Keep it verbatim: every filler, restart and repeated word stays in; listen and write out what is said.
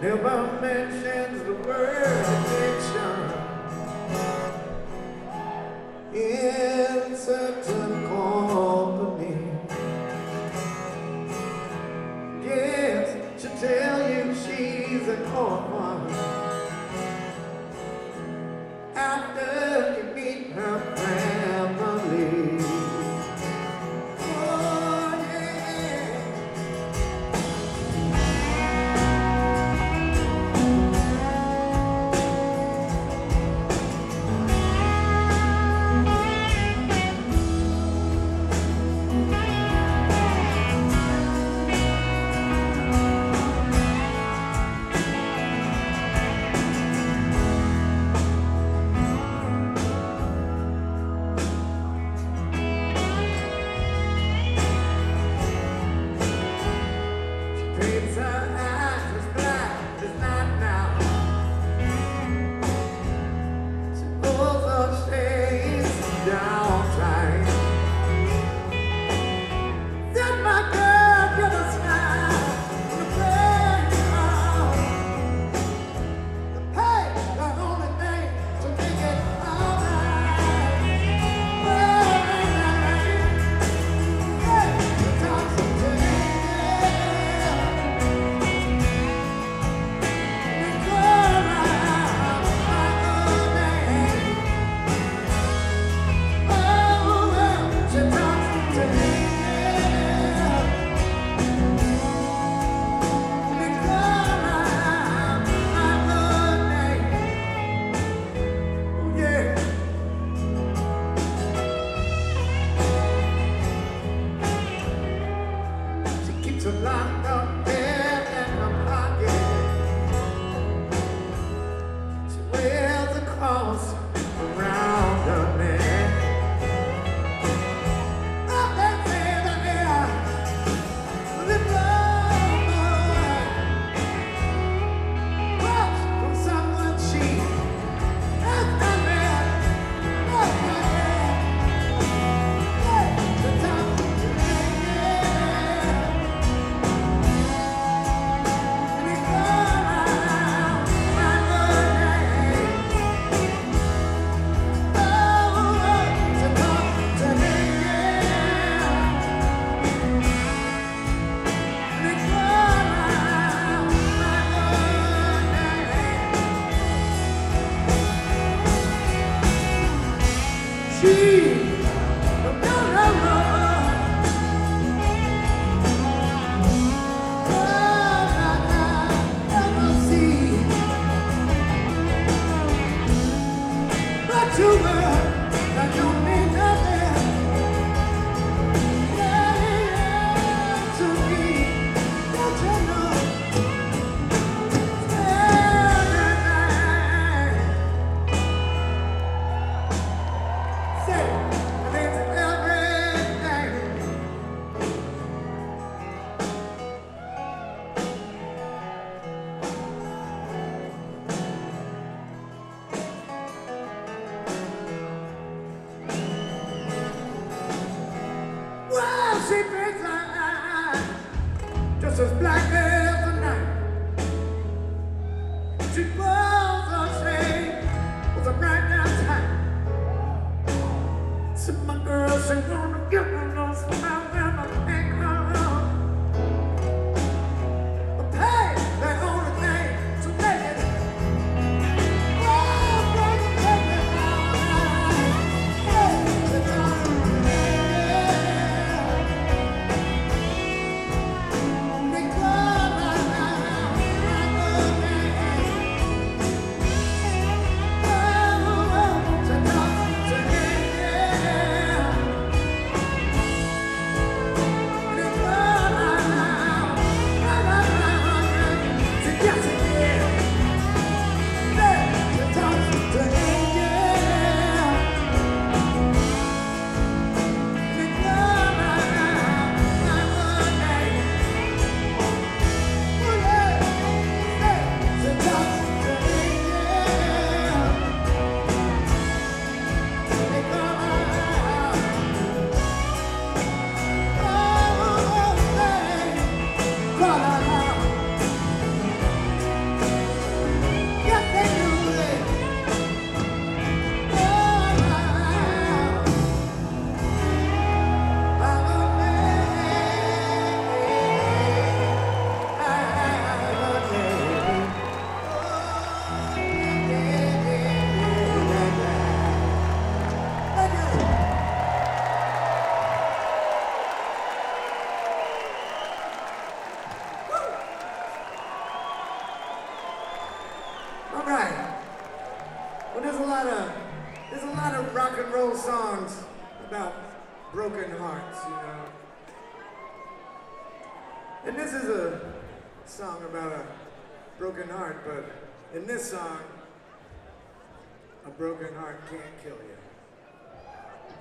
never mentions the word addiction in certain company. Yes, she'll tell you she's an orphan after you meet her family. Just as black as the night, she was a shade, was a bright down tight. So my girl, she gonna give me no smile when I take her home. I pay the only thing to make it. Oh, baby, baby, oh, hey, the time. All right. Well, there's a lot of there's a lot of rock and roll songs about broken hearts, you know. And this is a song about a broken heart, but in this song, a broken heart can't kill you.